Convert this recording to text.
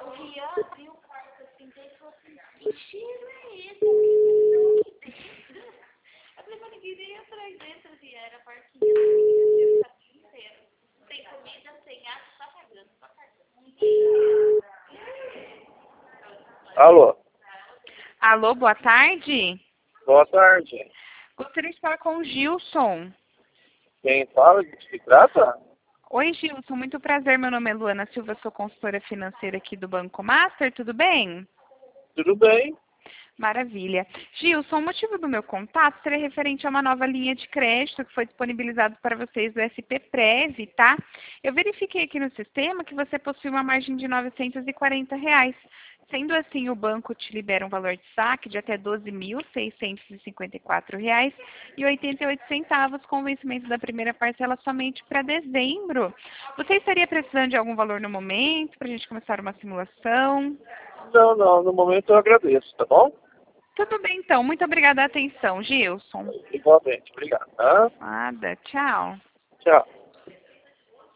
O Rian abriu o quarto assim, daí falou assim, que cheiro é esse? Eu falei, mas ninguém nem atrás dentro, assim, era a parquinha da menina, tá aqui inteiro. Sem comida, sem água, só cagando, só cagando. Alô? Alô, boa tarde. Boa tarde. Gostaria de falar com o Gilson. Quem fala? De que se trata? Oi, Gilson, muito prazer. Meu nome é Luana Silva, sou consultora financeira aqui do Banco Master, tudo bem? Tudo bem? Maravilha. Gilson, o motivo do meu contato seria referente a uma nova linha de crédito que foi disponibilizado para vocês do SP-Prev, tá? Eu verifiquei aqui no sistema que você possui uma margem de R$ 940. Sendo assim, o banco te libera um valor de saque de até R$ 12.654,88 com o vencimento da primeira parcela somente para dezembro. Você estaria precisando de algum valor no momento para a gente começar uma simulação? Não, no momento eu agradeço, tá bom? Tudo bem, então. Muito obrigada a atenção, Gilson. Igualmente, obrigado, tá? Nada. Tchau. Tchau.